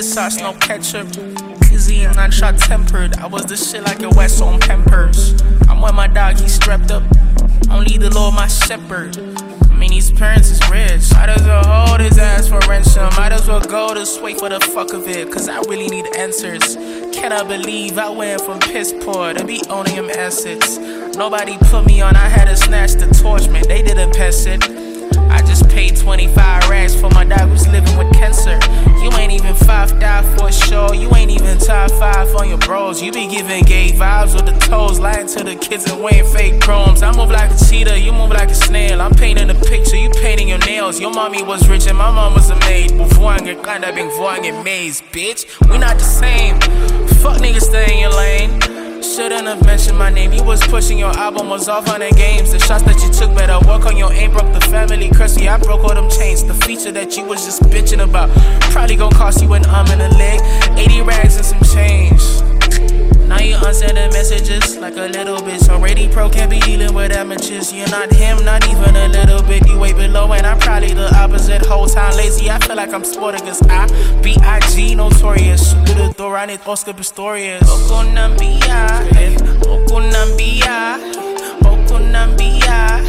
sauce, no ketchup. Easy and not short tempered. I was the shit like a West on Pampers. I'm with my dog, he strapped up. Only the Lord my shepherd. I mean, these parents is rich. Might as well hold his ass for ransom. Might as well go to sway for the fuck of it. Cause I really need answers. Cannot believe I went from piss poor to be owning him assets. Nobody put me on, I had to snatch the torch, man. They didn't pass it. I just paid 25 racks for my dog who's living with cancer. You ain't even 5 for a show. You ain't even top 5 on your bros. You be giving gay vibes with the toes, lying to the kids and wearing fake chromes. I move like a cheetah, you move like a snail. I'm painting a picture, you painting your nails. Your mommy was rich and my mom was a maid. Buvuange, kinda been voang maze, bitch. We not the same. Fuck niggas, stay in your lane. Shouldn't have mentioned my name. You was pushing your album, was off on the games. The shots that you took better work on your aim. Broke the family curse, yeah, I broke all them chains. The feature that you was just bitching about probably gon' cost you an arm and a leg. 80 rags and some change. Now you unsending messages like a little bitch. Already pro, can't be dealing with amateurs. You're not him, not even a little bit. You way below and I'm probably the opposite. Whole time lazy, I feel like I'm sporting cause I B.I.G. notorious. Shoot through the door, I need Oscar Pistorius. Okunambia, Okunambia, Okunambia,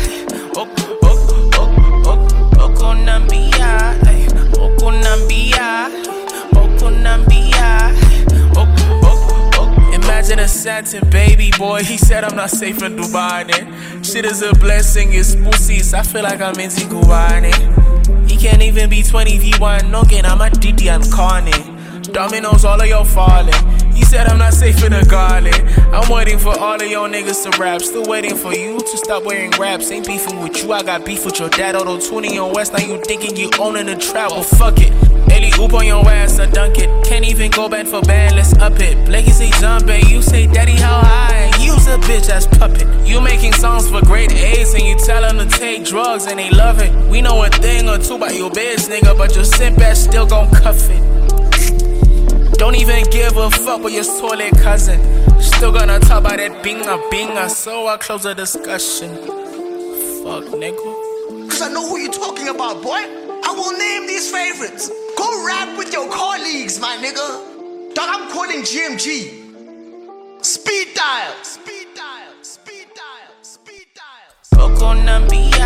Okunambia, Okunambia, Okunambia. Imagine a satin baby boy, he said I'm not safe in Dubai. Shit is a blessing, it's pussies, I feel like I'm in Ziguane. He can't even be 20v1, no gain, I'm a Didi and Kanye. Dominoes, all of y'all falling. He said I'm not safe in the garden. I'm waiting for all of y'all niggas to rap. Still waiting for you to stop wearing raps. Ain't beefing with you, I got beef with your dad. Auto-tuning your West, now you thinking you owning the trap. Well, fuck it. Ellie oop on your ass, I dunk it. Can't even go band for band, let's up it. Blakey say jump it, you say daddy how high. Use a bitch as puppet. You making songs for grade A's and you tell them to take drugs and they love it. We know a thing or two about your bitch, nigga, but your simp ass still gon' cuff it. Don't even give a fuck with your solid cousin. Still gonna talk about that binga, so I close the discussion. Fuck, nigga. Cause I know who you talking about, boy. I will name these favorites. Go rap with your colleagues, my nigga. Dog, I'm calling GMG. Speed dial. Speed dial. Speed dial. Speed dial. Okunambia.